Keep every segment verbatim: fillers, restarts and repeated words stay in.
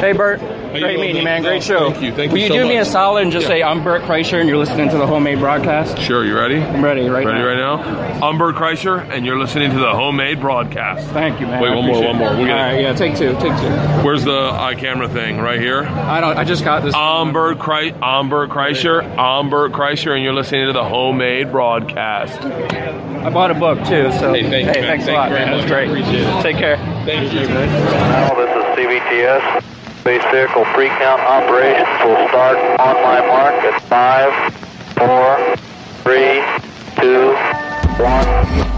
Hey, Bert. Great meeting you, man. Great show. Thank you. Thank Will you you so do much. me a solid and just Yeah. say, I'm Bert Kreischer, and you're listening to the Homemade Broadcast? Sure, you ready? I'm ready right ready now. right now? I'm Bert Kreischer, and you're listening to the Homemade Broadcast. Thank you, man. Wait, I one more, appreciate one more. it. We'll get All it. right, yeah, take two, take two. Where's the eye camera thing? Right here? I don't, I just got this. I'm Bert, Kre- I'm Bert Kreischer. I'm Bert Kreischer, and you're listening to the Homemade Broadcast. I bought a book, too, so. Hey, thank you, man. thanks Thank a lot, you very man. much. That's great. Appreciate it. Take care. Thank you. Now, this is C V T S. Space Vehicle Pre-Count Operations will start on my mark at five, four, three, two, one.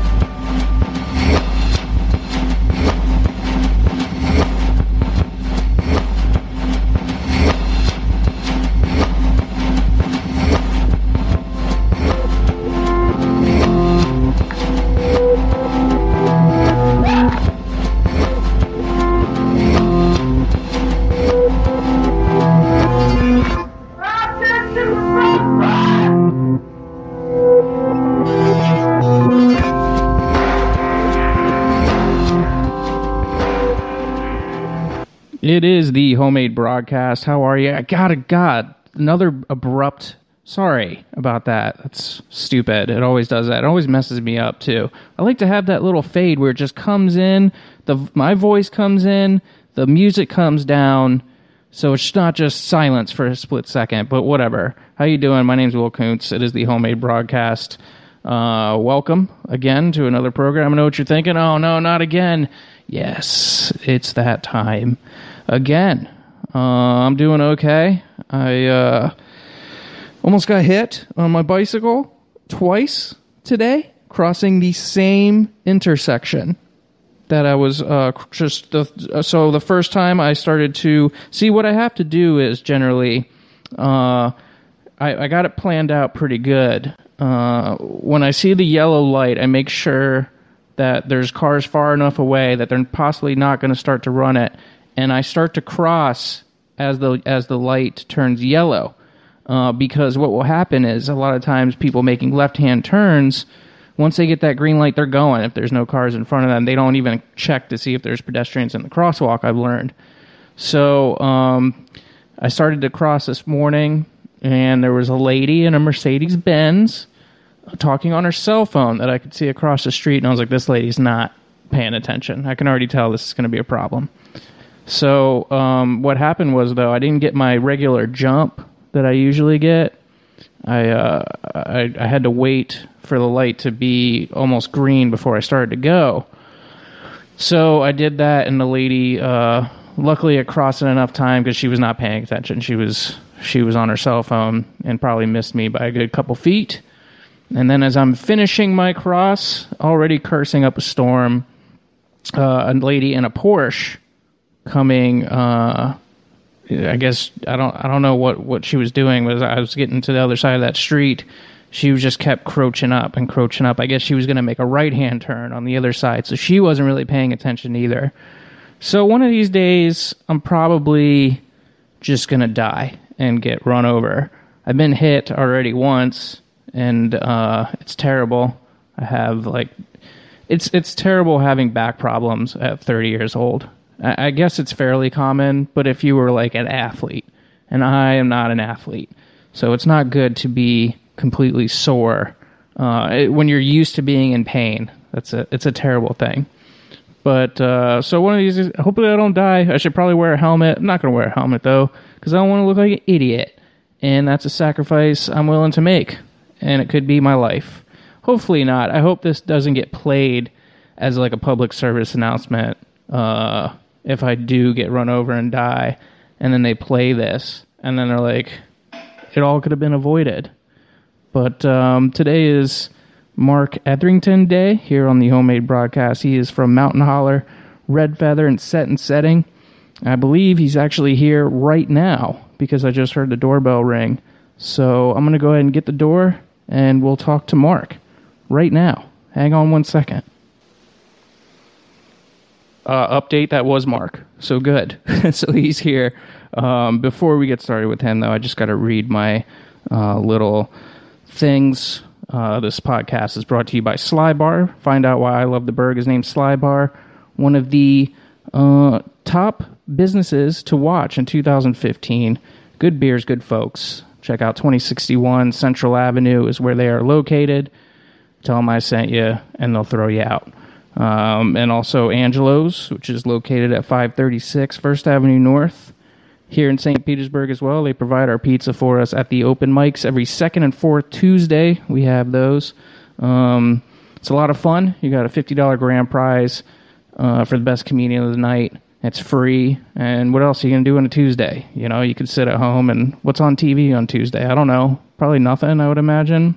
It is the Homemade Broadcast. How are you? I gotta, God, another abrupt. Sorry about that. That's stupid. It always does that. It always messes me up too. I like to have that little fade where it just comes in, the my voice comes in, the music comes down, so it's not just silence for a split second. But whatever. How you doing? My name's Will Kuntz. It is the Homemade Broadcast. Uh, welcome again to another program. I know what you're thinking. Oh no, not again. Yes, it's that time. Again, uh, I'm doing okay. I uh, almost got hit on my bicycle twice today, crossing the same intersection that I was uh, just... The, so the first time I started to... See, what I have to do is generally... Uh, I, I got it planned out pretty good. Uh, when I see the yellow light, I make sure that there's cars far enough away that they're possibly not going to start to run it, and I start to cross as the as the light turns yellow, uh, because what will happen is a lot of times people making left-hand turns, once they get that green light, they're going. If there's no cars in front of them, they don't even check to see if there's pedestrians in the crosswalk, I've learned. So um, I started to cross this morning, and there was a lady in a Mercedes-Benz talking on her cell phone that I could see across the street, and I was like, this lady's not paying attention. I can already tell this is going to be a problem. So um, what happened was, though, I didn't get my regular jump that I usually get. I, uh, I I had to wait for the light to be almost green before I started to go. So I did that, and the lady, uh, luckily it crossed in enough time because she was not paying attention. She was she was on her cell phone and probably missed me by a good couple feet. And then as I'm finishing my cross, already cursing up a storm, uh, a lady in a Porsche coming, uh, I guess, I don't I don't know what, what she was doing, but as I was getting to the other side of that street, she just kept crouching up and crouching up. I guess she was going to make a right-hand turn on the other side, so she wasn't really paying attention either. So one of these days, I'm probably just going to die and get run over. I've been hit already once, and uh, it's terrible. I have, like, it's it's terrible having back problems at thirty years old. I, I guess it's fairly common, but if you were, like, an athlete, and I am not an athlete, so it's not good to be completely sore uh, it, when you're used to being in pain. That's a it's a terrible thing. But, uh, so one of these, hopefully I don't die. I should probably wear a helmet. I'm not going to wear a helmet, though, because I don't want to look like an idiot. And that's a sacrifice I'm willing to make. And it could be my life. Hopefully not. I hope this doesn't get played as like a public service announcement uh, if I do get run over and die. And then they play this. And then they're like, it all could have been avoided. But um, today is Mark Etherington Day here on the Homemade Broadcast. He is from Mountain Holler, Red Feather, and Set and Setting. I believe he's actually here right now because I just heard the doorbell ring. So I'm going to go ahead and get the door, and we'll talk to Mark right now. Hang on one second. Uh, update, that was Mark. So good. So he's here. Um, before we get started with him, though, I just got to read my uh, little things. Uh, this podcast is brought to you by Sly Bar. Find out why I love the burg is named Sly Bar. One of the uh, top businesses to watch in two thousand fifteen. Good beers, good folks. Check out twenty sixty-one Central Avenue is where they are located. Tell them I sent you, and they'll throw you out. Um, and also Angelo's, which is located at five thirty-six First Avenue North. Here in Saint Petersburg as well, they provide our pizza for us at the open mics every second and fourth Tuesday. We have those. Um, it's a lot of fun. You got a fifty dollars grand prize uh, for the best comedian of the night. It's free. And what else are you going to do on a Tuesday? You know, you could sit at home and what's on T V on Tuesday? I don't know. Probably nothing, I would imagine.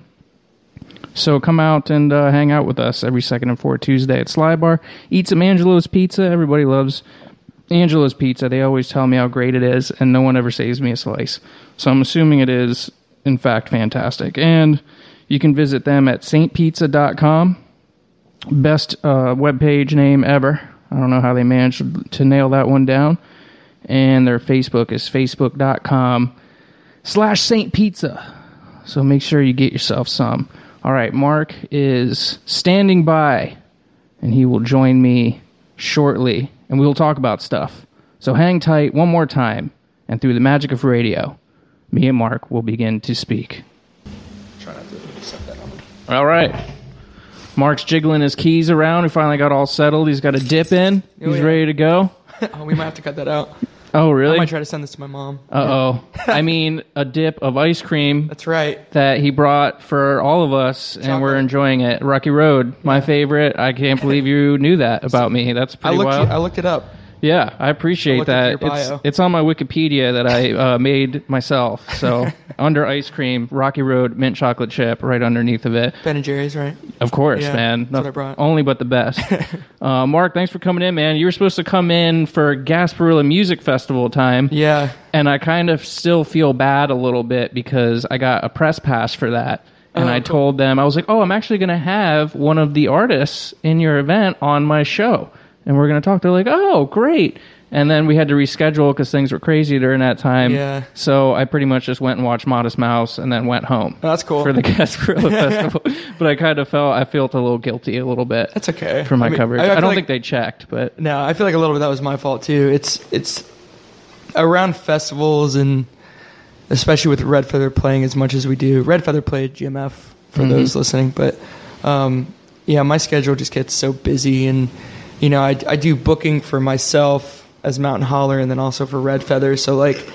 So come out and uh, hang out with us every second and fourth Tuesday at Sly Bar. Eat some Angelo's Pizza. Everybody loves Angelo's Pizza. They always tell me how great it is, and no one ever saves me a slice. So I'm assuming it is, in fact, fantastic. And you can visit them at saint pizza dot com. Best uh, webpage name ever. I don't know how they managed to nail that one down. And their Facebook is facebook dot com slash Saint Pizza. So make sure you get yourself some. All right, Mark is standing by, and he will join me shortly, and we will talk about stuff. So hang tight one more time, and through the magic of radio, me and Mark will begin to speak. Try not to set that on. All right. Mark's jiggling his keys around. He finally got all settled. He's got a dip in. Oh, He's yeah. ready to go. Oh, we might have to cut that out. Oh, really? I might try to send this to my mom. Uh-oh. I mean, a dip of ice cream That's right. that he brought for all of us, and we're Chocolate. enjoying it. Rocky Road, my favorite. I can't believe you knew that about me. That's I pretty looked. wild. I looked it up. Yeah, I appreciate I looked that. into your It's, bio. it's on my Wikipedia that I uh, made myself. So, under ice cream, Rocky Road, mint chocolate chip, right underneath of it. Ben and Jerry's, right? Of course, Yeah, man. that's what I brought. Only but the best. uh, Mark, thanks for coming in, man. You were supposed to come in for Gasparilla Music Festival time. Yeah. And I kind of still feel bad a little bit because I got a press pass for that. And Oh, I cool. told them, I was like, oh, I'm actually going to have one of the artists in your event on my show. And we're going to talk. They're like, oh, great. And then we had to reschedule because things were crazy during that time. Yeah. So I pretty much just went and watched Modest Mouse and then went home. Oh, that's cool. For the Gasparilla Festival. But I kind of felt, I felt a little guilty a little bit. That's okay. For my I mean, coverage. I- I, I feel don't like- think they checked, but No, I feel like a little bit that was my fault too. It's it's around festivals, and especially with Red Feather playing as much as we do. Red Feather played G M F for Mhm. those listening, but um, yeah, my schedule just gets so busy, and you know, I I do booking for myself as Mountain Holler, and then also for Red Feather. So like,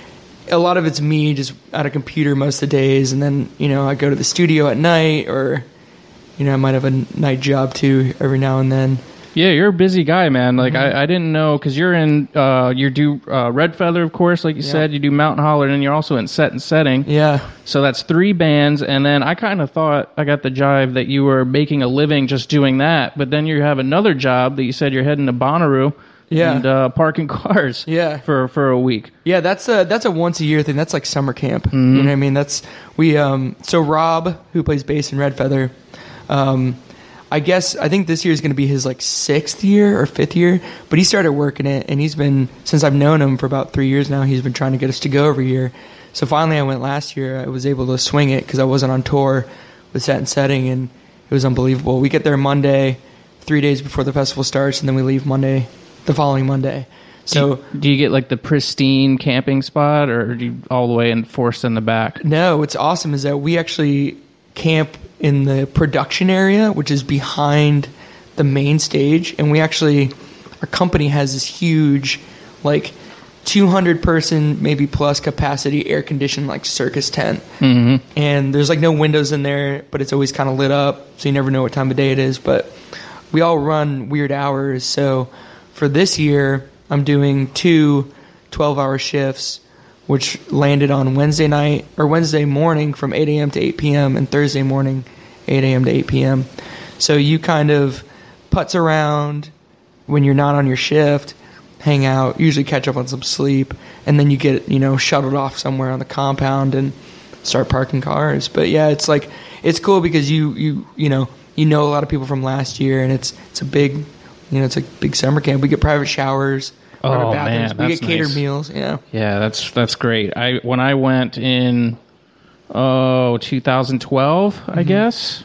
a lot of it's me just at a computer most of the days, and then you know I go to the studio at night, or you know I might have a night job too every now and then. yeah, you're a busy guy, man. Like, Mm-hmm. I, I didn't know, because you're in, uh, you do uh, Red Feather, of course, like you Yeah. said. You do Mountain Holler, and you're also in Set and Setting. Yeah. So that's three bands, and then I kind of thought I got the jive that you were making a living just doing that, but then you have another job that you said you're heading to Bonnaroo Yeah. and uh, parking cars Yeah. for, for a week. Yeah, that's a that's a once a year thing. That's like summer camp. Mm-hmm. You know what I mean? That's we um so Rob, who plays bass in Red Feather, um I guess I think this year is going to be his like sixth year or fifth year, but he started working it, and he's been, since I've known him for about three years now, he's been trying to get us to go every year. So finally I went last year. I was able to swing it because I wasn't on tour with Set and Setting, and it was unbelievable. We get there Monday, three days before the festival starts, and then we leave Monday, the following Monday. So do you get like the pristine camping spot, or are you all the way and forced in the back? no, what's awesome is that we actually camp in the production area, which is behind the main stage, and we actually, our company has this huge, like, two hundred person, maybe plus capacity, air conditioned, like, circus tent. Mm-hmm. And there's like no windows in there, but it's always kind of lit up, so you never know what time of day it is. But we all run weird hours, so for this year, I'm doing two twelve hour shifts, which landed on Wednesday night or Wednesday morning from eight a.m. to eight p.m. and Thursday morning eight a.m. to eight p.m. So you kind of putz around when you're not on your shift, hang out, usually catch up on some sleep, and then you get, you know, shuttled off somewhere on the compound and start parking cars. But yeah, it's like, it's cool because you you you know you know a lot of people from last year, and it's it's a big, you know, it's a big summer camp. We get private showers. private Oh, bathrooms. man, we that's get catered nice. meals. Yeah. Yeah, that's that's great. I when I went in oh two thousand twelve, I guess.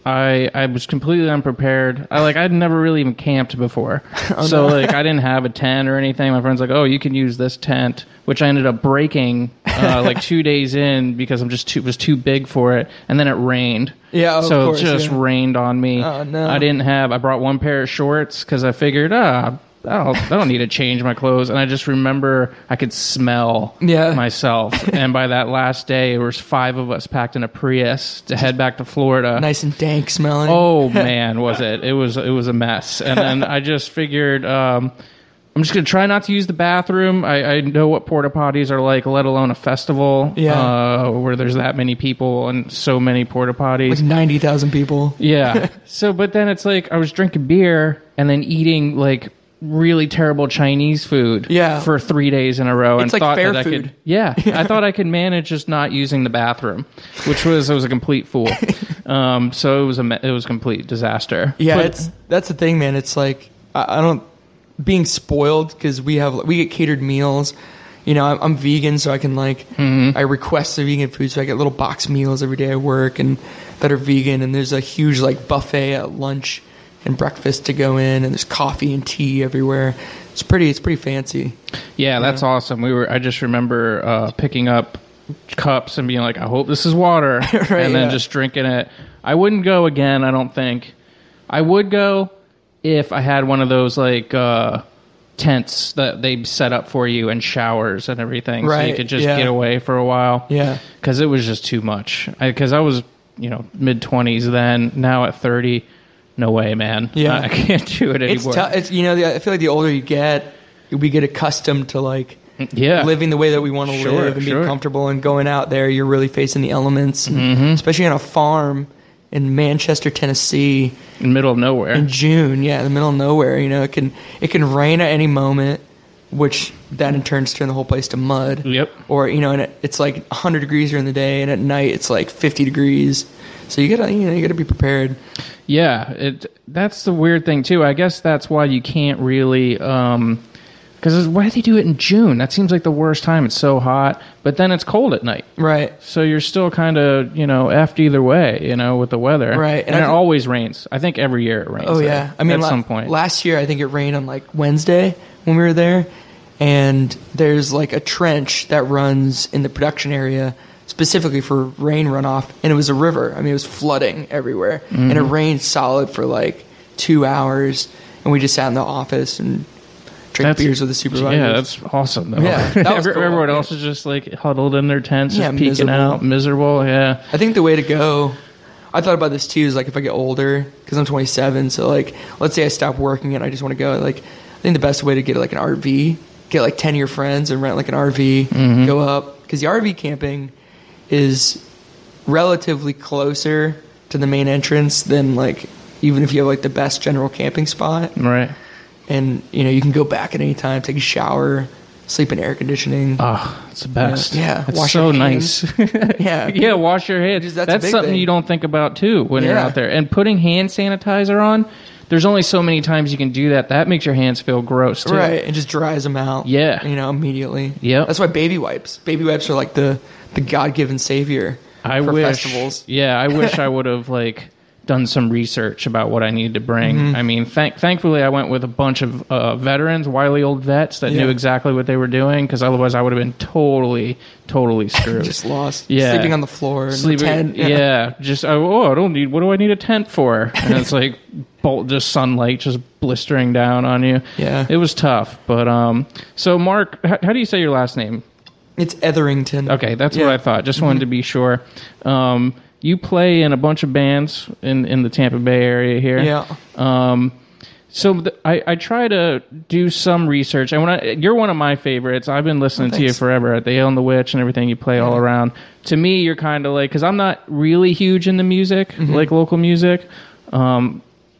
I I was completely unprepared. I like I'd never really even camped before, oh, so no. like I didn't have a tent or anything. My friend's like, "Oh, you can use this tent," which I ended up breaking uh, like two days in because I'm just too was too big for it, and then it rained. Yeah, so of course, it just yeah. rained on me. Oh no! I didn't have. I brought one pair of shorts because I figured, ah. I don't, I don't need to change my clothes. And I just remember I could smell yeah. myself. And by that last day, there was five of us packed in a Prius to head back to Florida. Nice and dank smelling. Oh, man, was it. It was it was a mess. And then I just figured um, I'm just going to try not to use the bathroom. I, I know what porta potties are like, let alone a festival yeah. uh, where there's that many people and so many porta potties. Like ninety thousand people. Yeah. So, but then it's like I was drinking beer and then eating like really terrible Chinese food yeah. for three days in a row, it's and like thought fair that food. I could. Yeah, I thought I could manage just not using the bathroom, which was I was a complete fool. Um, so it was a it was a complete disaster. Yeah, but, it's that's the thing, man. It's like I, I don't being spoiled because we have we get catered meals. You know, I'm, I'm vegan, so I can like mm-hmm. I request the vegan food, so I get little box meals every day at work and that are vegan. And there's a huge like buffet at lunch and breakfast to go in, and there's coffee and tea everywhere. It's pretty. It's pretty fancy. Yeah, that's yeah. awesome. We were. I just remember uh, picking up cups and being like, "I hope this is water," right, and then yeah. just drinking it. I wouldn't go again. I don't think. I would go if I had one of those like uh, tents that they set up for you and showers and everything, right, so you could just yeah. get away for a while. Yeah, because it was just too much. Because I, I was, you know, mid twenties then. Now at thirty. No way, man. Yeah. I can't do it anymore. It's, t- it's you know, the, I feel like the older you get, we get accustomed to like yeah. living the way that we want to sure, live and sure. being comfortable and going out there. You're really facing the elements, and mm-hmm. especially on a farm in Manchester, Tennessee, in the middle of nowhere. In June, yeah, in the middle of nowhere. You know, it can it can rain at any moment, which that in turn turn the whole place to mud. Yep. Or you know, and it, it's like one hundred degrees during the day, and at night it's like fifty degrees. So you gotta, you know, you gotta be prepared. Yeah, it. That's the weird thing too. I guess that's why you can't really. Um, Because why do they do it in June? That seems like the worst time. It's so hot, but then it's cold at night. Right. So you're still kind of, you know, effed either way, you know, with the weather. Right. And, and it th- always rains. I think every year it rains. Oh, yeah. I mean, at la- some point. Last year, I think it rained on like Wednesday when we were there. And there's like a trench that runs in the production area specifically for rain runoff. And it was a river. I mean, it was flooding everywhere. Mm-hmm. And it rained solid for like two hours. And we just sat in the office and drink that's, beers with the supervisors. Yeah, that's awesome, though. Yeah, that was cool. Everyone else is just like huddled in their tents, yeah, just peeking miserable. out, miserable. Yeah. I think the way to go, I thought about this too, is like if I get older, because I'm twenty-seven, so like, let's say I stop working and I just want to go, like, I think the best way to get like an R V, get like ten of your friends and rent like an R V, mm-hmm. go up, because the R V camping is relatively closer to the main entrance than like, even if you have like the best general camping spot. Right. And, you know, you can go back at any time, take a shower, sleep in air conditioning. Oh, it's the best. Yeah. yeah. It's wash so your nice. yeah. Yeah, wash your hands. Just, that's that's something thing. you don't think about, too, when yeah. you're out there. And putting hand sanitizer on, there's only so many times you can do that. That makes your hands feel gross, too. Right. It just dries them out. Yeah. You know, immediately. Yeah. That's why baby wipes. Baby wipes are like the, the God-given savior I for wish, festivals. Yeah, I wish I would have, like, done some research about what I needed to bring. Mm-hmm. I mean, thank, thankfully, I went with a bunch of uh, veterans, wily old vets that yeah. knew exactly what they were doing, because otherwise I would have been totally, totally screwed. Just lost. Yeah. Sleeping on the floor in Sleeping, the tent. Yeah. yeah. Just, oh, I don't need, what do I need a tent for? And it's like, bolt, just sunlight just blistering down on you. Yeah. It was tough. But, um, so Mark, how, how do you say your last name? It's Etherington. Okay, that's yeah. what I thought. Just wanted mm-hmm. to be sure. Um, you play in a bunch of bands in, in the Tampa Bay area here. Yeah. Um, so the, I, I try to do some research. And when I, you're one of my favorites. I've been listening oh, to you forever at the Ale and the Witch and everything. You play yeah. all around. To me, you're kind of like, because I'm not really huge into music, mm-hmm. like local music. Um,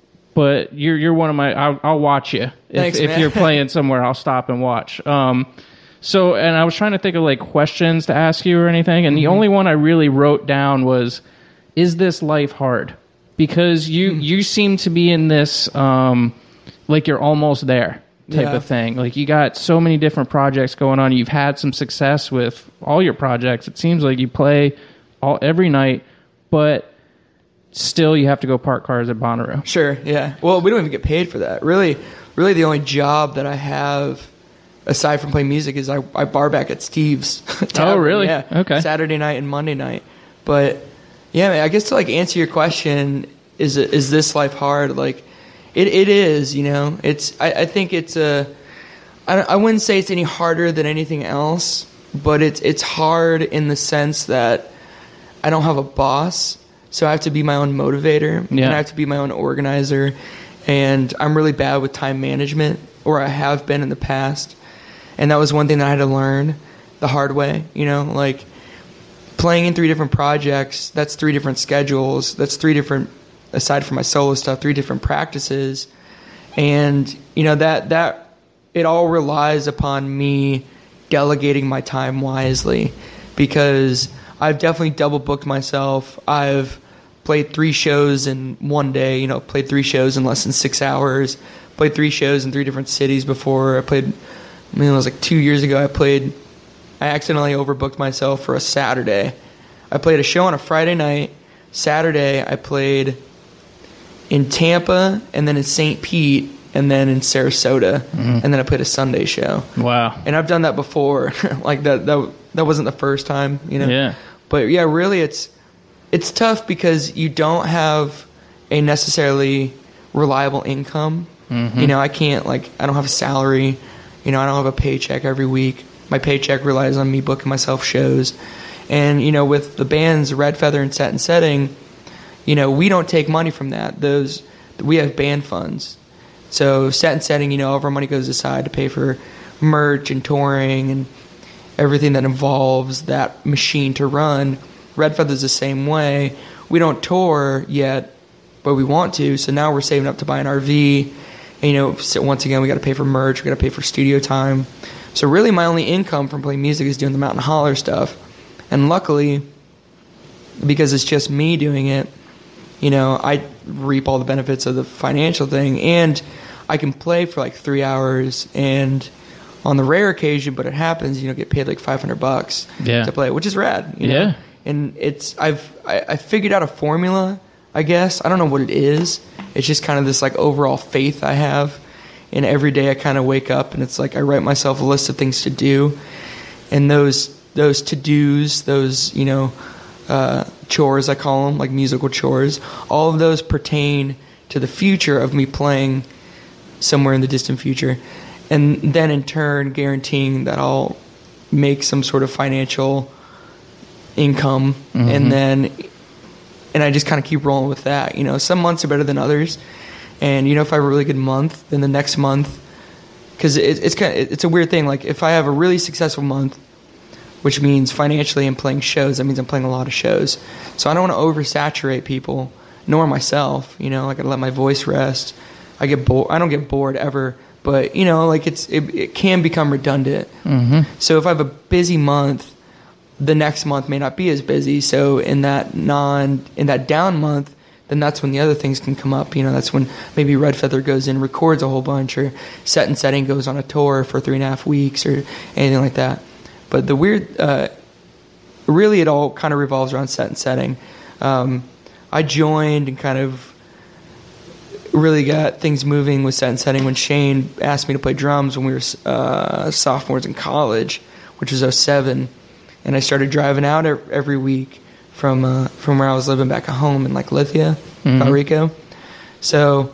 but you're you're one of my. I'll, I'll watch you if, Thanks, if man. you're playing somewhere. I'll stop and watch. Um, So, and I was trying to think of like questions to ask you or anything, and mm-hmm. the only one I really wrote down was, "Is this life hard?" Because you mm-hmm. you seem to be in this um, like you're almost there type yeah. of thing. Like you got so many different projects going on. You've had some success with all your projects. It seems like you play all every night, but still you have to go park cars at Bonnaroo. Sure, yeah. Well, we don't even get paid for that. Really, really the only job that I have aside from playing music is I, I bar back at Steve's. Oh, really? Yeah. Okay. Saturday night and Monday night. But yeah, man, I guess to like answer your question, is it, is this life hard? Like, it it is. You know, it's. I, I think it's a. I I wouldn't say it's any harder than anything else, but it's it's hard in the sense that I don't have a boss, so I have to be my own motivator, yeah. and I have to be my own organizer, and I'm really bad with time management, or I have been in the past, and that was one thing that I had to learn the hard way. You know, like playing in three different projects, that's three different schedules, that's three different. Aside from my solo stuff, three different practices. And, you know, that, that, it all relies upon me delegating my time wisely, because I've definitely double booked myself. I've played three shows in one day, you know, played three shows in less than six hours, played three shows in three different cities before. I played, I mean, it was like two years ago, I played, I accidentally overbooked myself for a Saturday. I played a show on a Friday night. Saturday, I played in Tampa, and then in Saint Pete, and then in Sarasota, mm. and then I played a Sunday show. Wow! And I've done that before. Like that, that that wasn't the first time, you know. Yeah. But yeah, really, it's it's tough because you don't have a necessarily reliable income. Mm-hmm. You know, I can't like I don't have a salary. You know, I don't have a paycheck every week. My paycheck relies on me booking myself shows, and you know, with the bands Red Feather and Set and Setting. You know, we don't take money from that. Those we have band funds. So Set and Setting, you know, all of our money goes aside to pay for merch and touring and everything that involves that machine to run. Red Feather's the same way. We don't tour yet, but we want to. So now we're saving up to buy an R V. And, you know, so once again, we got to pay for merch. We got to pay for studio time. So really, my only income from playing music is doing the Mountain Holler stuff. And luckily, because it's just me doing it, you know, I reap all the benefits of the financial thing, and I can play for like three hours, and on the rare occasion, but it happens, you know, get paid like five hundred bucks yeah. to play, which is rad. You know? Yeah. And it's, I've, I, I figured out a formula, I guess. I don't know what it is. It's just kind of this like overall faith I have. And every day I kind of wake up and it's like I write myself a list of things to do. And those, those to-dos, those, you know, uh, chores, I call them, like musical chores, all of those pertain to the future of me playing somewhere in the distant future, and then in turn guaranteeing that I'll make some sort of financial income, mm-hmm. and then and I just kind of keep rolling with that. You know, some months are better than others, and you know, if I have a really good month, then the next month, because it, it's kind of, it's a weird thing. Like if I have a really successful month, which means financially I'm playing shows, that means I'm playing a lot of shows. So I don't want to oversaturate people, nor myself. You know, like I let my voice rest. I get bored. I don't get bored ever, but you know, like it's it, it can become redundant. Mm-hmm. So if I have a busy month, the next month may not be as busy. So in that non in that down month, then that's when the other things can come up. You know, that's when maybe Red Feather goes in, records a whole bunch, or Set and Setting goes on a tour for three and a half weeks, or anything like that. But the weird, uh, really, it all kind of revolves around Set and Setting. Um, I joined and kind of really got things moving with Set and Setting when Shane asked me to play drums when we were uh, sophomores in college, which was oh seven, and I started driving out every week from uh, from where I was living back at home in like Lithia, mm-hmm. Puerto Rico. So,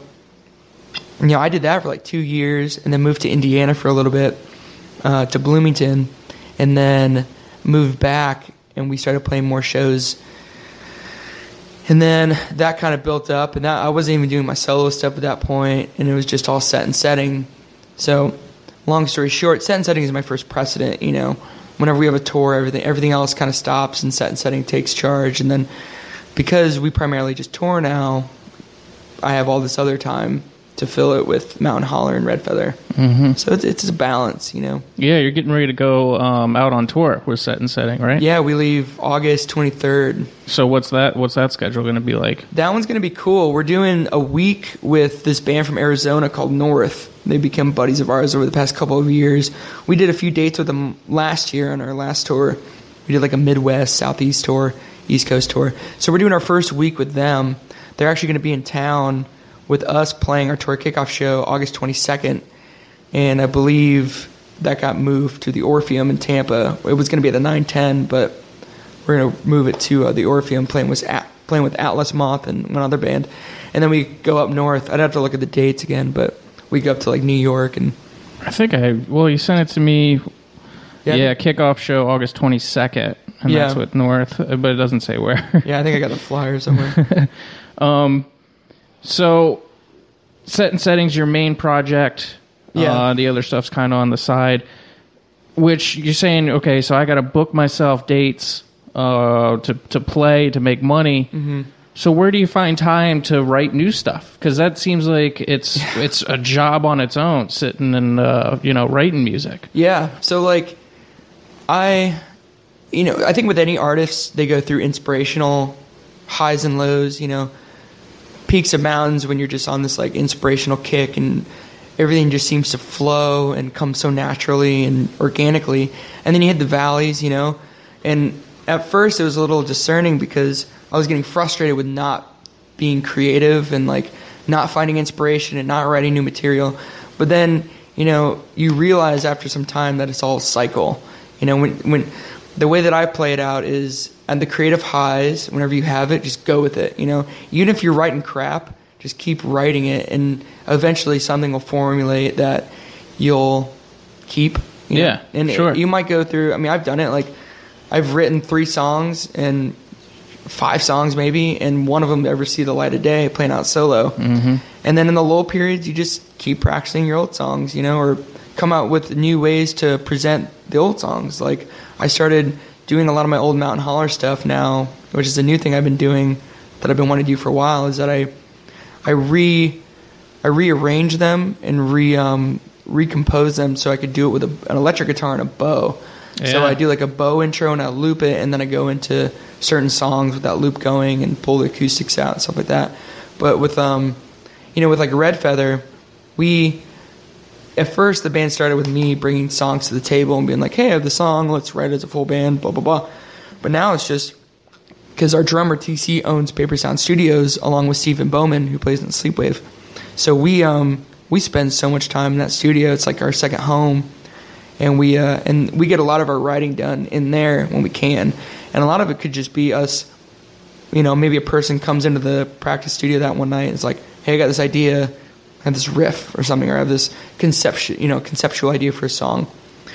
you know, I did that for like two years, and then moved to Indiana for a little bit, uh, to Bloomington. And then moved back, and we started playing more shows. And then that kind of built up, and that I wasn't even doing my solo stuff at that point, and it was just all Set and Setting. So, long story short, Set and Setting is my first precedent. You know, whenever we have a tour, everything everything else kind of stops, and Set and Setting takes charge. And then, because we primarily just tour now, I have all this other time to fill it with Mountain Holler and Red Feather. Mm-hmm. So it's, it's a balance, you know. Yeah, you're getting ready to go um, out on tour with Set and Setting, right? Yeah, we leave August twenty-third. So what's that What's that schedule going to be like? That one's going to be cool. We're doing a week with this band from Arizona called North. They become buddies of ours over the past couple of years. We did a few dates with them last year on our last tour. We did like a Midwest, Southeast tour, East Coast tour. So we're doing our first week with them. they're actually going to be in town with us playing our tour kickoff show August twenty-second, and I believe that got moved to the Orpheum in Tampa. It was going to be at the nine ten, but we're going to move it to uh, the Orpheum, playing with At- playing with Atlas Moth and one other band, and then we go up north. I'd have to look at the dates again, but we go up to like New York and. I think I well, you sent it to me. Yeah, yeah kickoff show August twenty-second, and yeah. that's with North, but it doesn't say where. Yeah, I think I got the flyer somewhere. um, so set and settings your main project. Yeah, uh, the other stuff's kind of on the side. Which you're saying, okay, so I got to book myself dates uh, to to play to make money. Mm-hmm. So where do you find time to write new stuff? Because that seems like it's it's a job on its own, sitting and uh, you know writing music. Yeah. So like, I, you know, I think with any artist, they go through inspirational highs and lows. You know, peaks and mountains when you're just on this like inspirational kick and everything just seems to flow and come so naturally and organically. And then you hit the valleys, you know. And at first it was a little discerning because I was getting frustrated with not being creative and like not finding inspiration and not writing new material. But then, you know, you realize after some time that it's all a cycle. You know, when when the way that I play it out is at the creative highs, whenever you have it, just go with it. You know, even if you're writing crap, just keep writing it, and eventually something will formulate that you'll keep. You know? Yeah, and sure. It, you might go through. I mean, I've done it. Like, I've written three songs and five songs maybe, and one of them ever see the light of day, playing out solo. Mm-hmm. And then in the lull periods, you just keep practicing your old songs, you know, or come out with new ways to present the old songs. Like, I started doing a lot of my old Mountain Holler stuff now, which is a new thing I've been doing that I've been wanting to do for a while, is that I I re I rearrange them and re um, recompose them so I could do it with a, an electric guitar and a bow. Yeah. So I do like a bow intro and I loop it, and then I go into certain songs with that loop going and pull the acoustics out and stuff like that. But with um, you know, with like Red Feather, we at first the band started with me bringing songs to the table and being like, hey, I have the song, let's write it as a full band, blah blah blah. But now it's just because our drummer T C owns Paper Sound Studios along with Stephen Bowman, who plays in Sleepwave. So we um we spend so much time in that studio. It's like our second home. And we uh, and we get a lot of our writing done in there when we can, and a lot of it could just be us. You know, maybe a person comes into the practice studio that one night and is like, "Hey, I got this idea, I have this riff or something, or I have this conceptual, you know, conceptual idea for a song,"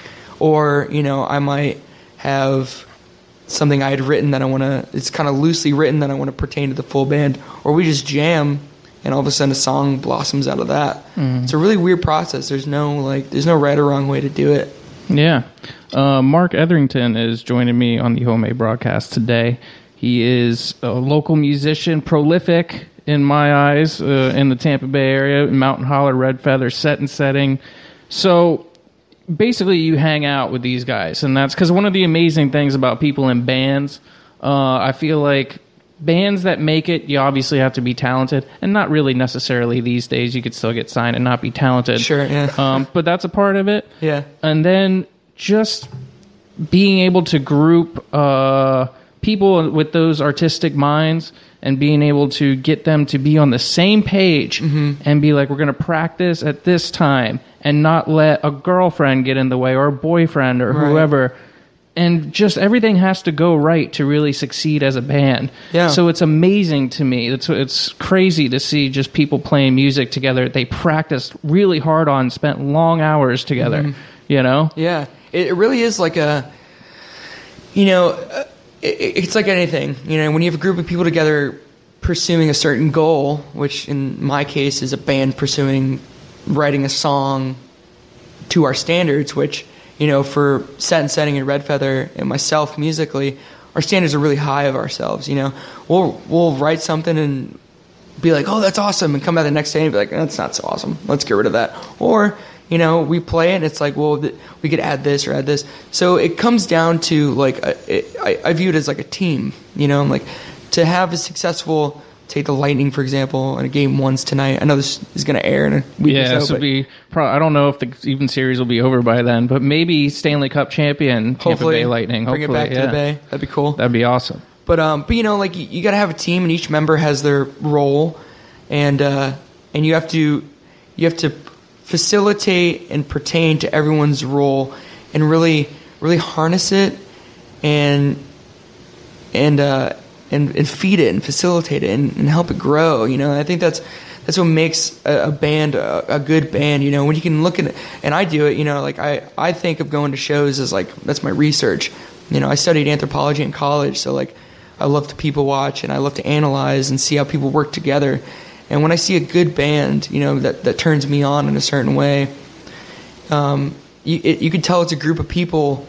or you know, I might have something I had written that I want to. It's kind of loosely written that I want to pertain to the full band, or we just jam. And all of a sudden, a song blossoms out of that. Mm. It's a really weird process. There's no like, there's no right or wrong way to do it. Yeah, uh, Mark Etherington is joining me on the Homemade Broadcast today. He is a local musician, prolific in my eyes, uh, in the Tampa Bay area, Mountain Holler, Red Feather, set and setting. So basically, you hang out with these guys, and that's because one of the amazing things about people in bands, uh, I feel like. Bands that make it, you obviously have to be talented, and not really necessarily these days. You could still get signed and not be talented. Sure, yeah. Um, but that's a part of it. Yeah. And then just being able to group uh, people with those artistic minds and being able to get them to be on the same page mm-hmm. and be like, we're going to practice at this time and not let a girlfriend get in the way or a boyfriend or right. whoever. And just everything has to go right to really succeed as a band. Yeah. So it's amazing to me. It's it's crazy to see just people playing music together. They practiced really hard on, spent long hours together. Mm-hmm. You know? Yeah. It really is like a, you know, it, it's like anything. You know, when you have a group of people together pursuing a certain goal, which in my case is a band pursuing writing a song to our standards, which... You know, for Set and Setting and Red Feather and myself musically, our standards are really high of ourselves. You know, we'll we'll write something and be like, "Oh, that's awesome," and come back the next day and be like, "That's not so awesome. Let's get rid of that." Or, you know, we play it and it's like, "Well, th- we could add this or add this." So it comes down to like, a, it, I, I view it as like a team. You know, like to have a successful. Take the Lightning, for example, and a game one's tonight. I know this is going to air in a week yeah, or so. This will be pro- I don't know if the even series will be over by then, but maybe Stanley Cup champion Tampa hopefully, Bay Lightning. Bring Hopefully, it back yeah. to the Bay. That'd be cool. That'd be awesome. But um, but you know, like you, you got to have a team, and each member has their role, and uh, and you have to you have to facilitate and pertain to everyone's role, and really really harness it, and and uh, and and feed it and facilitate it and, and help it grow. You know, I think that's that's what makes a, a band a, a good band. You know, when you can look at it, and I do it. You know, like I I think of going to shows as like that's my research. You know, I studied anthropology in college, so like. I love to people watch, and I love to analyze and see how people work together. And when I see a good band, you know, that, that turns me on in a certain way, um, you, it, you can tell it's a group of people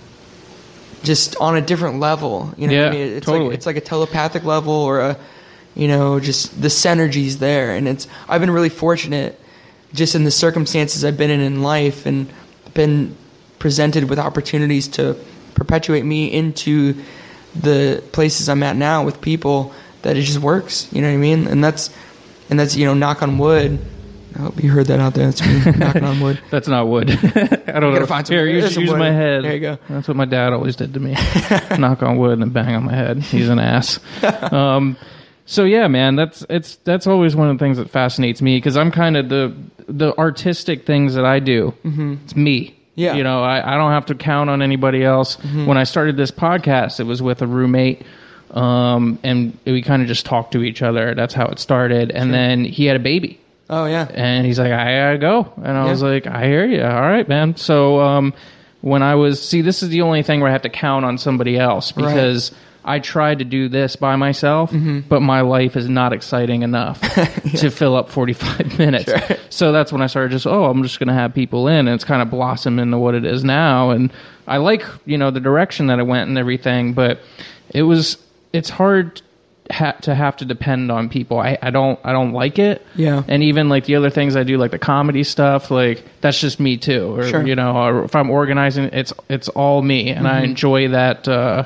just on a different level. You know, yeah, what I mean? It's totally. like it's like a telepathic level, or a, you know, just the synergy's there. And it's I've been really fortunate, just in the circumstances I've been in in life, and been presented with opportunities to perpetuate me into the places I'm at now with people, that it just works. You know what I mean? And that's, and that's, you know, knock on wood. I hope you heard that out there. That's me knocking on wood. That's not wood. I don't know. Find some, Here, use, use my head. There you go. That's what my dad always did to me. Knock on wood and bang on my head. He's an ass. Um, so yeah, man, that's it's that's always one of the things that fascinates me, because I'm kind of the the artistic things that I do. Mm-hmm. It's me. Yeah. You know, I, I don't have to count on anybody else. Mm-hmm. When I started this podcast, it was with a roommate, um, and we kind of just talked to each other. That's how it started. And sure. Then he had a baby. Oh, yeah. And he's like, I gotta go. And I yeah. was like, I hear you. All right, man. So um, when I was, see, this is the only thing where I have to count on somebody else, because right. I tried to do this by myself, mm-hmm. but my life is not exciting enough yeah. to fill up forty-five minutes. Sure. So that's when I started just, oh, I'm just going to have people in, and it's kind of blossomed into what it is now. And I like, you know, the direction that it went and everything, but it was, it's hard ha- to have to depend on people. I, I don't, I don't like it. Yeah. And even like the other things I do, like the comedy stuff, like that's just me too. Or, sure. you know, or if I'm organizing, it's, it's all me. And mm-hmm. I enjoy that, uh,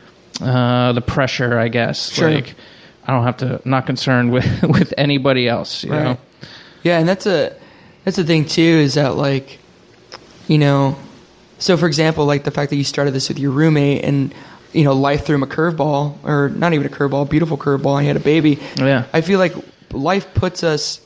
Uh, the pressure, I guess. Sure. Like, I don't have to. I'm not concerned with, with anybody else. You right. know. Yeah, and that's a that's the thing too. Is that like, you know, so for example, like the fact that you started this with your roommate, and you know, life threw him a curveball, or not even a curveball, a beautiful curveball. And he had a baby. Yeah. I feel like life puts us,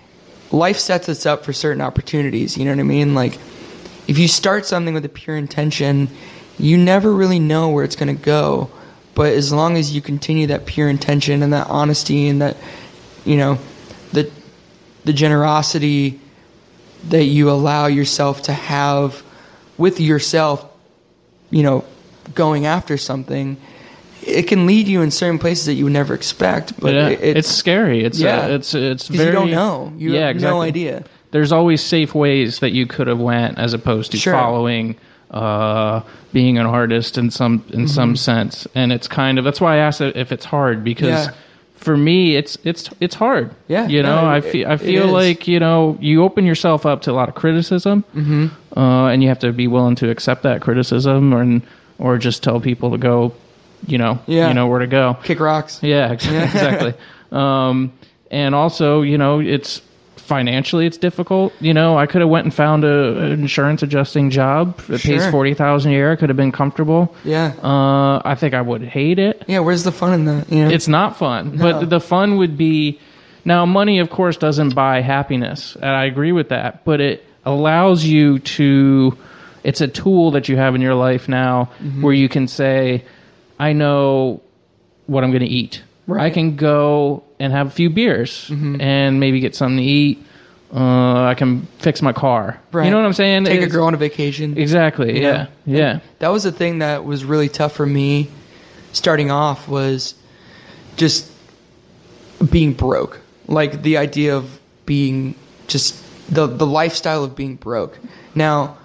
life sets us up for certain opportunities. You know what I mean? Like, if you start something with a pure intention, you never really know where it's going to go. But as long as you continue that pure intention and that honesty and that, you know, the the generosity that you allow yourself to have with yourself, you know, going after something, it can lead you in certain places that you would never expect. But yeah, it, it's, it's scary. It's yeah, uh, it's it's very. You don't know. You yeah, have exactly. no idea. There's always safe ways that you could have went, as opposed to sure. following. Uh, being an artist in some in mm-hmm. some sense, and it's kind of that's why I asked if it's hard, because yeah. for me it's it's it's hard. Yeah, you know, no, I it, feel I feel like you know you open yourself up to a lot of criticism, mm-hmm. uh, and you have to be willing to accept that criticism, or or just tell people to go, you know, yeah. you know where to go, kick rocks. Yeah, exactly. um, and also, you know, it's. Financially, it's difficult. You know, I could have went and found a, an insurance adjusting job that sure. pays forty thousand a year. I could have been comfortable. Yeah. Uh, I think I would hate it. Yeah. Where's the fun in that? You know? It's not fun, no. but the fun would be. Now, money, of course, doesn't buy happiness, and I agree with that. But it allows you to. It's a tool that you have in your life now, mm-hmm. where you can say, "I know what I'm going to eat." Right. I can go and have a few beers mm-hmm. and maybe get something to eat. Uh, I can fix my car. Right. You know what I'm saying? Take it's, a girl on a vacation. Exactly. Yeah. Know? Yeah. That was the thing that was really tough for me starting off, was just being broke. Like the idea of being just the, the lifestyle of being broke. Now,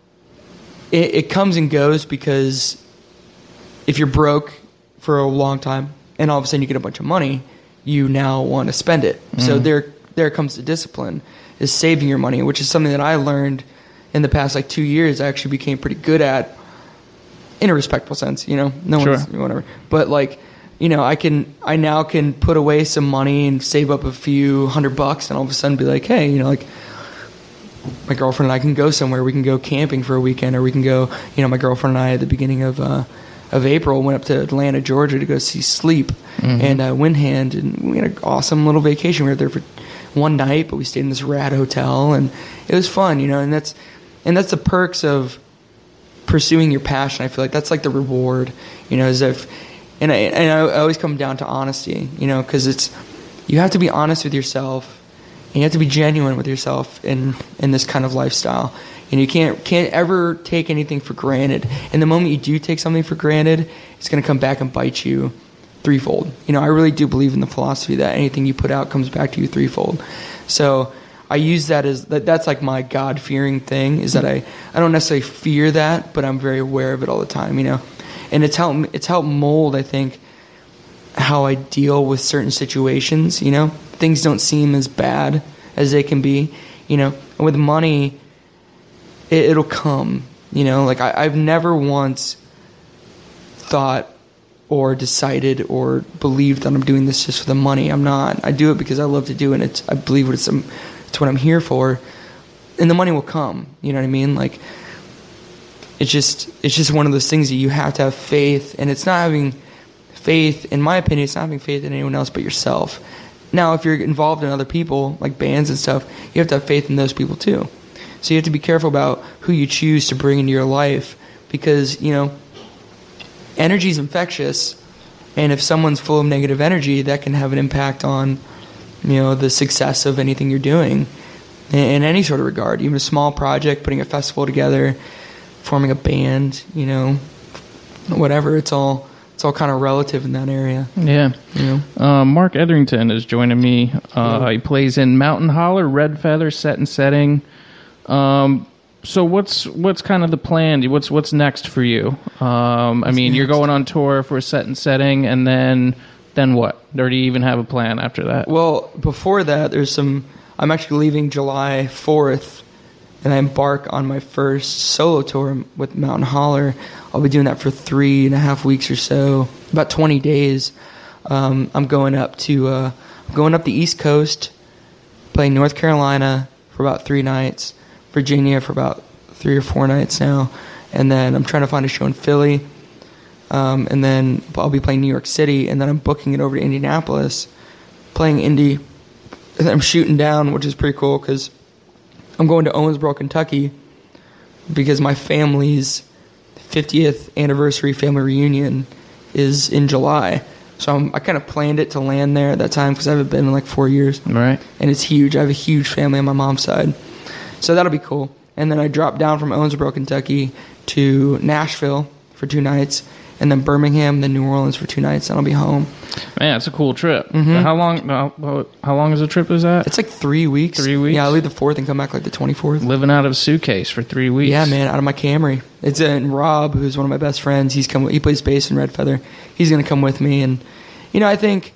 it, it comes and goes, because if you're broke for a long time, and all of a sudden you get a bunch of money, you now want to spend it. Mm. So there there comes the discipline, is saving your money, which is something that I learned in the past like two years. I actually became pretty good at, in a respectful sense, you know, no sure. one's whatever. But like, you know, I can I now can put away some money and save up a few hundred bucks, and all of a sudden be like, hey, you know, like my girlfriend and I can go somewhere. We can go camping for a weekend, or we can go, you know, my girlfriend and I at the beginning of uh, of April, went up to Atlanta, Georgia to go see Sleep mm-hmm. and uh, Windhand, and we had an awesome little vacation. We were there for one night, but we stayed in this rad hotel, and it was fun, you know. And that's and that's the perks of pursuing your passion. I feel like that's like the reward, you know. As if, and I and I always come down to honesty, you know, because it's you have to be honest with yourself, and you have to be genuine with yourself in in this kind of lifestyle. And you can't can't ever take anything for granted. And the moment you do take something for granted, it's going to come back and bite you threefold. You know, I really do believe in the philosophy that anything you put out comes back to you threefold. So I use that as that. That's like my God-fearing thing. Is that I, I don't necessarily fear that, but I'm very aware of it all the time. You know, and it's helped it's helped mold, I think, how I deal with certain situations. You know, things don't seem as bad as they can be. You know, and with money, it, it'll come. You know, like I, I've never once thought or decided or believed that I'm doing this just for the money. I'm not. I do it because I love to do it. And it's I believe it's um, it's what I'm here for, and the money will come. You know what I mean? Like it's just it's just one of those things that you have to have faith, and it's not having faith. In my opinion, it's not having faith in anyone else but yourself. Now, if you're involved in other people, like bands and stuff, you have to have faith in those people too. So you have to be careful about who you choose to bring into your life, because, you know, energy is infectious, and if someone's full of negative energy, that can have an impact on, you know, the success of anything you're doing in, in any sort of regard. Even a small project, putting a festival together, forming a band, you know, whatever. It's all it's all kind of relative in that area. Yeah. You know? Uh, Mark Etherington is joining me. Uh, cool. He plays in Mountain Holler, Red Feather, Set and Setting. Um, so what's what's kind of the plan? What's what's next for you? Um, I mean, next? You're going on tour for Set and Setting, and then then what? Or do you even have a plan after that? Well, before that, there's some. I'm actually leaving July fourth, and I embark on my first solo tour with Mountain Holler. I'll be doing that for three and a half weeks or so, about twenty days. Um, I'm going up to uh, I'm going up the East Coast, playing North Carolina for about three nights. Virginia for about three or four nights now, and then I'm trying to find a show in Philly, um, and then I'll be playing New York City, and then I'm booking it over to Indianapolis, playing Indy, and then I'm shooting down, which is pretty cool because I'm going to Owensboro, Kentucky, because my family's fiftieth anniversary family reunion is in July. So I'm, I kind of planned it to land there at that time because I haven't been in like four years. Right. And it's huge. I have a huge family on my mom's side. So that'll be cool. And then I dropped down from Owensboro, Kentucky to Nashville for two nights, and then Birmingham, then New Orleans for two nights, and I'll be home. Man, it's a cool trip. Mm-hmm. How long how, how long is the trip is that? It's like three weeks. Three weeks? Yeah, I'll leave the fourth and come back like the twenty-fourth. Living out of a suitcase for three weeks. Yeah, man, out of my Camry. It's uh, and Rob, who's one of my best friends, he's come. He plays bass in Red Feather. He's going to come with me, and, you know, I think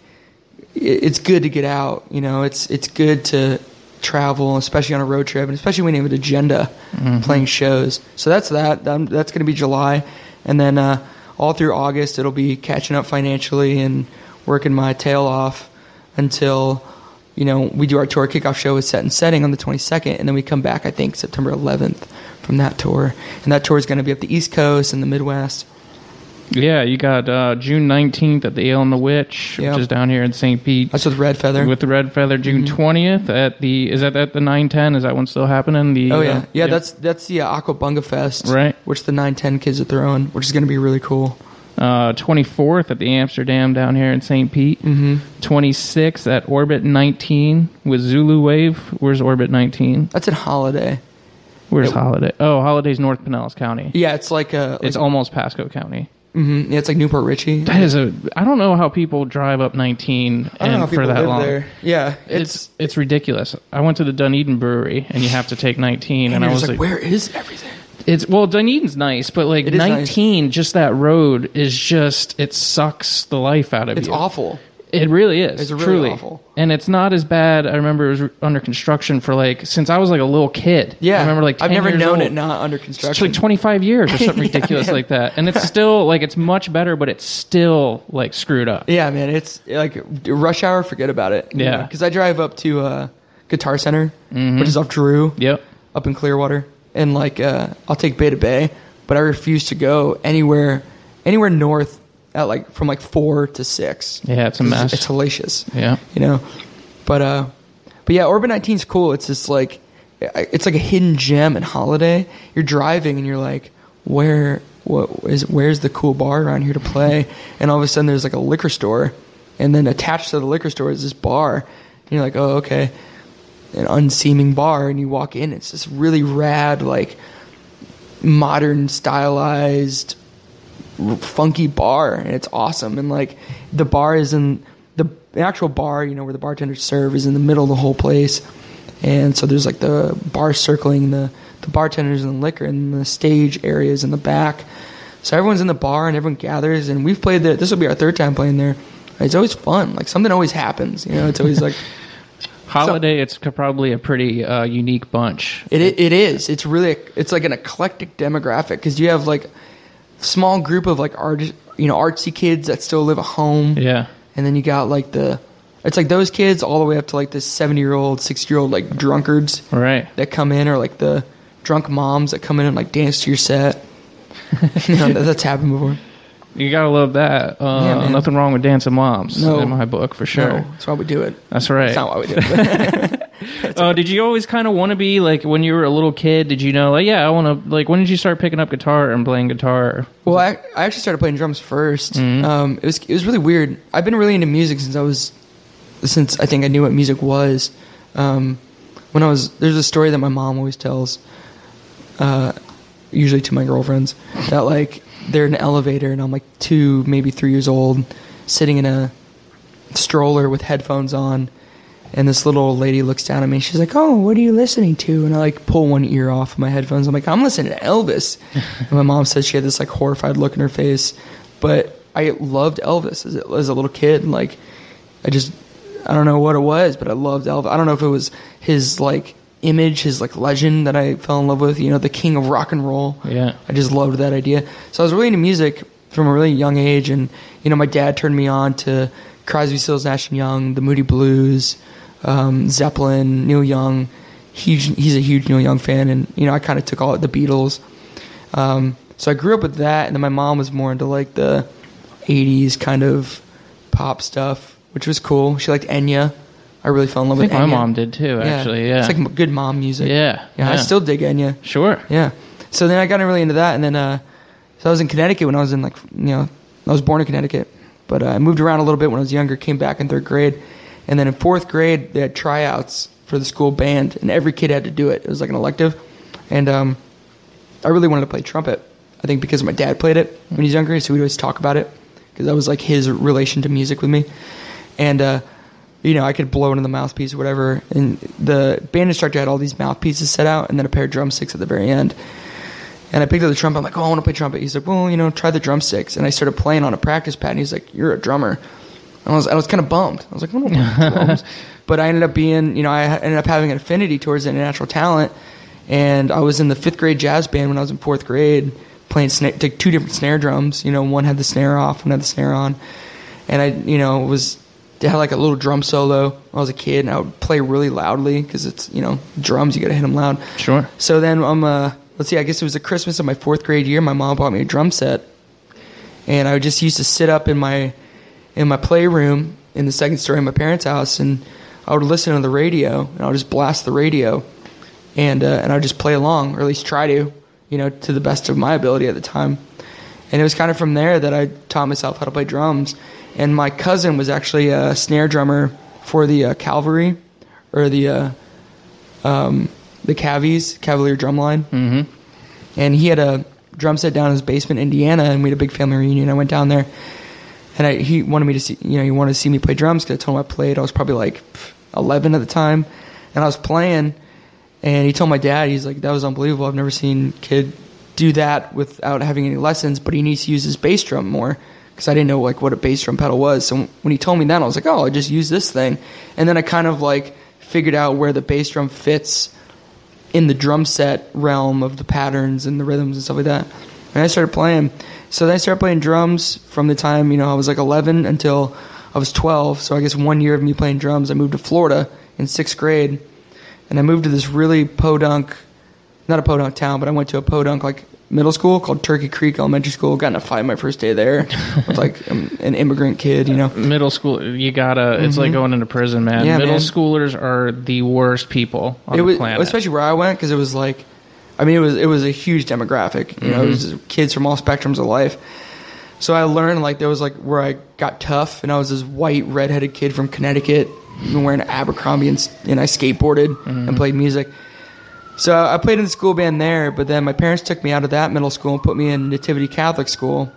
it's good to get out. You know, it's it's good to travel, especially on a road trip, and especially when you have an agenda, mm-hmm. playing shows. So that's that. That's going to be July, and then uh, all through August, it'll be catching up financially and working my tail off until, you know, we do our tour kickoff show with Set and Setting on the twenty-second, and then we come back, I think, September eleventh from that tour. And that tour is going to be up the East Coast and the Midwest. Yeah, you got uh, June nineteenth at the Ale and the Witch, yep. which is down here in Saint Pete. That's with Red Feather. With the Red Feather. June mm-hmm. twentieth at the, is that at the nine ten? Is that one still happening? The, oh, yeah. Uh, yeah. Yeah, that's that's the uh, Aquabunga Fest, right? Which the nine ten kids are throwing, which is going to be really cool. Uh, twenty-fourth at the Amsterdam down here in Saint Pete. Mm-hmm. twenty-sixth at Orbit nineteen with Zulu Wave. Where's Orbit nineteen? That's at Holiday. Where's it, Holiday? Oh, Holiday's North Pinellas County. Yeah, it's like a... Like, it's almost Pasco County. Mm-hmm. Yeah, it's like Newport Richie. That is a... I don't know how people drive up nineteen I don't know how for people that live long. There. Yeah, it's, it's it's ridiculous. I went to the Dunedin Brewery, and you have to take nineteen, and, and I was like, like, where is everything? It's well, Dunedin's nice, but like nineteen, nice. Just that road is just it sucks the life out of it's you. It's awful. It really is. It's really truly awful. And it's not as bad. I remember it was under construction for like since I was like a little kid. Yeah, I remember like ten I've never years known old. it not under construction. It's like twenty-five years or something yeah, ridiculous man. like that, and it's still like it's much better, but it's still like screwed up. Yeah, man, it's like rush hour. Forget about it. Yeah, because I drive up to uh, Guitar Center, mm-hmm. which is off Drew. Yep, up in Clearwater, and like uh, I'll take Beta Bay, but I refuse to go anywhere anywhere north at like from like four to six. Yeah, it's a mess. It's, it's hellacious. Yeah. You know, but uh, but yeah, Orbit nineteen is cool. It's just like it's like a hidden gem in Holiday. You're driving and you're like, where what is where's the cool bar around here to play? And all of a sudden there's like a liquor store, and then attached to the liquor store is this bar. And you're like, oh, okay, an unseeming bar, and you walk in. It's this really rad, like modern stylized, funky bar, and it's awesome. And like the bar is in the, the actual bar, you know, where the bartenders serve, is in the middle of the whole place. And so there's like the bar circling the, the bartenders and the liquor, and the stage areas in the back. So everyone's in the bar and everyone gathers, and we've played there. This will be our third time playing there. It's always fun. Like something always happens, you know. It's always like Holiday. So, it's probably a pretty uh, unique bunch. It it is. It's really it's like an eclectic demographic, because you have like a small group of like art, you know, artsy kids that still live at home. Yeah. And then you got like the, it's like those kids all the way up to like the seventy year old, sixty year old like drunkards, right, that come in, or like the drunk moms that come in and like dance to your set. You know, that, that's happened before. You gotta love that. Uh, Yeah, nothing wrong with dancing moms No. in my book, for sure. No, that's why we do it. That's right. That's not why we do it. Uh, did you always kind of want to be like, when you were a little kid? Did you know, like, yeah, I want to, like, when did you start picking up guitar and playing guitar? Well, I, I actually started playing drums first. Mhm. Um, it was it was really weird. I've been really into music since I was, since I think I knew what music was. Um, when I was, there's a story that my mom always tells, uh, usually to my girlfriends, that like they're in an elevator and I'm like two, maybe three years old, sitting in a stroller with headphones on. And this little old lady looks down at me. She's like, "Oh, what are you listening to?" And I like pull one ear off of my headphones. I'm like, "I'm listening to Elvis." And my mom said she had this like horrified look in her face. But I loved Elvis as a, as a little kid. And like, I just, I don't know what it was, but I loved Elvis. I don't know if it was his like image, his like legend that I fell in love with. You know, the king of rock and roll. Yeah. I just loved that idea. So I was really into music from a really young age. And, you know, my dad turned me on to Crosby, Stills, Nash and Young, the Moody Blues, Um, Zeppelin, Neil Young. Huge, he's a huge Neil Young fan, and you know I kind of took all the Beatles. Um, so I grew up with that, and then my mom was more into like the eighties kind of pop stuff, which was cool. She liked Enya. I really fell in love I think with my Enya. mom did too, actually. Yeah, It's like good mom music. Yeah, yeah, I yeah. still dig Enya. Sure. Yeah. So then I got really into that, and then uh, so I was in Connecticut when I was in like you know I was born in Connecticut, but uh, I moved around a little bit when I was younger. Came back in third grade. And then in fourth grade, they had tryouts for the school band, and every kid had to do it. It was like an elective. And um, I really wanted to play trumpet. I think because my dad played it when he was younger, so we'd always talk about it, because that was like his relation to music with me. And, uh, you know, I could blow into the mouthpiece or whatever. And the band instructor had all these mouthpieces set out, and then a pair of drumsticks at the very end. And I picked up the trumpet. I'm like, oh, I want to play trumpet. He's like, well, you know, try the drumsticks. And I started playing on a practice pad, and he's like, you're a drummer. I was I was kind of bummed. I was like, I don't know drums. But I ended up being, you know, I ended up having an affinity towards it, natural talent. And I was in the fifth grade jazz band when I was in fourth grade, playing snare, like two different snare drums. You know, one had the snare off, one had the snare on. And I, you know, was they had like a little drum solo when I was a kid, and I would play really loudly because it's, you know, drums, you got to hit them loud. Sure. So then I'm, uh, let's see, I guess it was the Christmas of my fourth grade year. My mom bought me a drum set, and I just used to sit up in my in my playroom in the second story of my parents' house, and I would listen to the radio, and I would just blast the radio, and uh, and I would just play along, or at least try to, you know, to the best of my ability at the time. And it was kind of from there that I taught myself how to play drums. And my cousin was actually a snare drummer for the uh, Cavalry, or the uh, um, the Cavies, Cavalier Drumline. Mm-hmm. And he had a drum set down in his basement in Indiana, and we had a big family reunion. I went down there. And I, he wanted me to see, you know, he wanted to see me play drums, because I told him I played. I was probably like eleven at the time, and I was playing. And he told my dad, he's like, that was unbelievable. I've never seen a kid do that without having any lessons, but he needs to use his bass drum more, because I didn't know like what a bass drum pedal was. So when he told me that, I was like, oh, I just use this thing. And then I kind of like figured out where the bass drum fits in the drum set realm of the patterns and the rhythms and stuff like that. And I started playing. So then I started playing drums from the time, you know, I was like eleven until I was twelve. So I guess one year of me playing drums, I moved to Florida in sixth grade. And I moved to this really podunk, not a podunk town, but I went to a podunk, like, middle school called Turkey Creek Elementary School. Got in a fight my first day there with like um, an immigrant kid, you know. Middle school, you gotta. Mm-hmm. It's like going into prison, man. Yeah, Middle man. schoolers are the worst people on it the was, planet. especially where I went, because it was like, I mean, it was it was a huge demographic. You mm-hmm. know, it was kids from all spectrums of life. So I learned like there was like where I got tough, and I was this white redheaded kid from Connecticut, wearing an Abercrombie, and, and I skateboarded mm-hmm. and played music. So I played in the school band there, but then my parents took me out of that middle school and put me in Nativity Catholic School.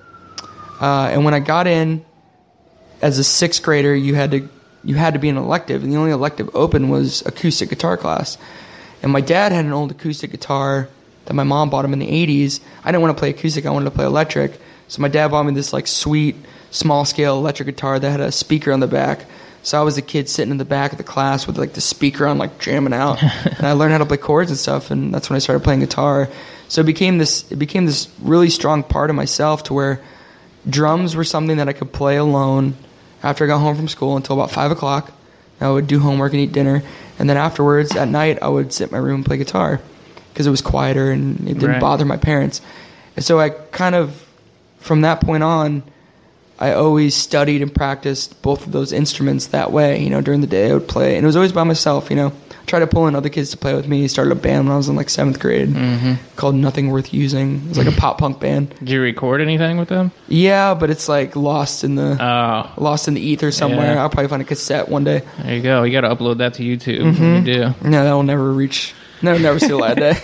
Uh, and when I got in as a sixth grader, you had to you had to be an elective, and the only elective open was acoustic guitar class. And my dad had an old acoustic guitar that my mom bought him in the eighties. I didn't want to play acoustic; I wanted to play electric. So my dad bought me this like sweet small scale electric guitar that had a speaker on the back. So I was a kid sitting in the back of the class with like the speaker on, like jamming out, and I learned how to play chords and stuff. And that's when I started playing guitar. So it became this, it became this really strong part of myself, to where drums were something that I could play alone after I got home from school until about five o'clock. I would do homework and eat dinner, and then afterwards at night I would sit in my room and play guitar because it was quieter and it didn't right. bother my parents. And so I kind of, from that point on, I always studied and practiced both of those instruments that way. You know, during the day I would play, and it was always by myself. You know, I tried to pull in other kids to play with me. Started a band when I was in like seventh grade mm-hmm. called Nothing Worth Using. It was like a pop punk band. Did you record anything with them? Yeah, but it's like lost in the oh. lost in the ether somewhere. Yeah. I'll probably find a cassette one day. There you go. You got to upload that to YouTube. Mm-hmm. When you do. No, that will never reach. No, never see the light of day.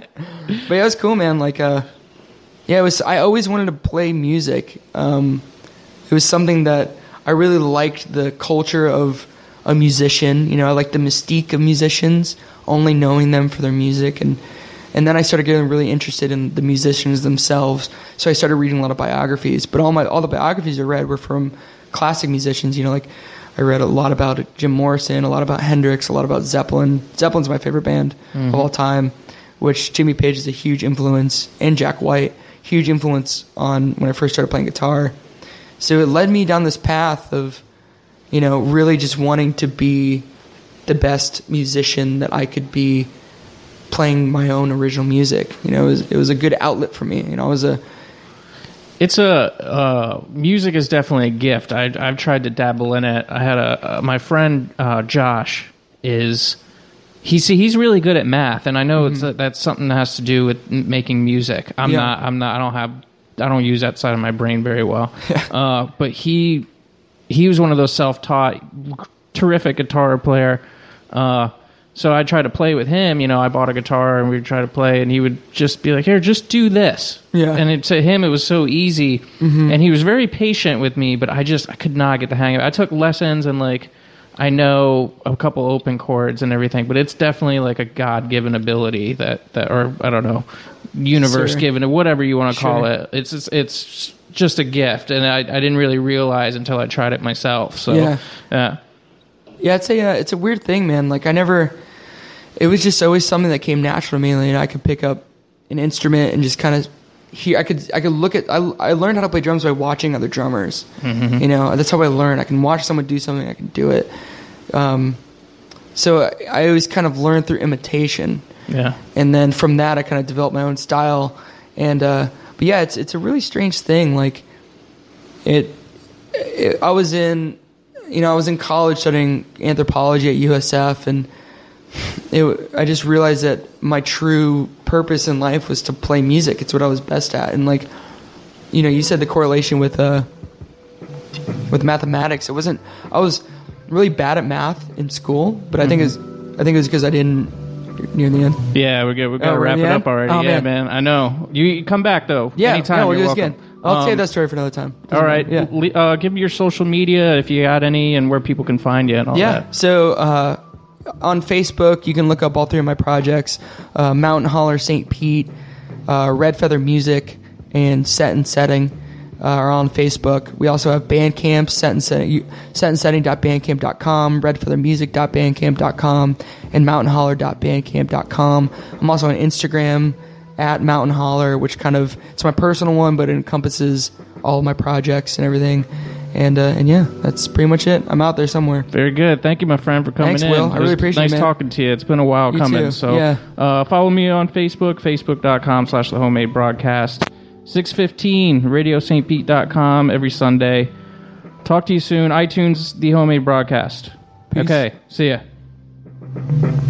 But yeah, it was cool, man. Like, uh, yeah, it was. I always wanted to play music. Um, It was something that I really liked, the culture of a musician. You know, I liked the mystique of musicians, only knowing them for their music. And, and then I started getting really interested in the musicians themselves. So I started reading a lot of biographies. But all my all the biographies I read were from classic musicians. You know, like I read a lot about Jim Morrison, a lot about Hendrix, a lot about Zeppelin. Zeppelin's my favorite band mm-hmm. of all time, which Jimmy Page is a huge influence, and Jack White, huge influence on when I first started playing guitar. So it led me down this path of, you know, really just wanting to be the best musician that I could be, playing my own original music. You know, it was, it was a good outlet for me. You know, I was a... It's a... Uh, music is definitely a gift. I, I've tried to dabble in it. I had a... Uh, my friend uh, Josh is... He's he's really good at math, and I know mm-hmm. it's a, that's something that has to do with making music. I'm yeah. not... I'm not... I don't have... I don't use that side of my brain very well. uh, but he he was one of those self-taught, terrific guitar player. Uh, so I tried to play with him. You know, I bought a guitar and we would try to play, and he would just be like, "Here, just do this." Yeah. And it, to him, it was so easy. Mm-hmm. And he was very patient with me, but I just I could not get the hang of it. I took lessons and like I know a couple open chords and everything, but it's definitely like a God-given ability that, that or I don't know, universe given, or whatever you want to call sure. it. It's, it's it's just a gift, and I, I didn't really realize until I tried it myself. So yeah, yeah, yeah. It's a uh, it's a weird thing, man. Like I never, it was just always something that came natural to me. You know, I could pick up an instrument and just kind of hear. I could I could look at. I I learned how to play drums by watching other drummers. Mm-hmm. You know, that's how I learned. I can watch someone do something, I can do it. Um, so I, I always kind of learned through imitation. Yeah. And then from that, I kind of developed my own style. And uh, but yeah, it's it's a really strange thing. Like it, it, I was in, you know, I was in college studying anthropology at U S F, and it, I just realized that my true purpose in life was to play music. It's what I was best at. And like, you know, you said the correlation with uh, with mathematics. It wasn't. I was really bad at math in school, but I think it's I think it was because I didn't. Near the end. Yeah, we're good. We're gonna oh, wrap it up already. Oh, yeah, man. man. I know. You, you come back though. Yeah, anytime. no, we'll You're do this welcome. again. I'll um, save that story for another time. Doesn't all right. matter. Yeah. Uh, give me your social media if you got any, and where people can find you and all yeah. that. So uh, on Facebook, you can look up all three of my projects: uh, Mountain Holler, Saint Pete, uh, Red Feather Music, and Set and Setting. Uh, are on Facebook. We also have Bandcamp, set and setting, set and setting dot bandcamp dot com, red feather music dot bandcamp dot com, and mountain holler dot bandcamp dot com. I'm also on Instagram at Mountain Holler, which kind of, it's my personal one, but it encompasses all of my projects and everything. And uh, and yeah, that's pretty much it. I'm out there somewhere. Very good. Thank you, my friend, for coming Thanks, in. Will. I really It was appreciate nice it, man. talking to you. It's been a while You coming. too. So Yeah. uh, follow me on Facebook, facebook.com slash the homemade broadcast. six fifteen, radio st pete dot com every Sunday. Talk to you soon. iTunes, the homemade broadcast. Peace. Okay. See ya.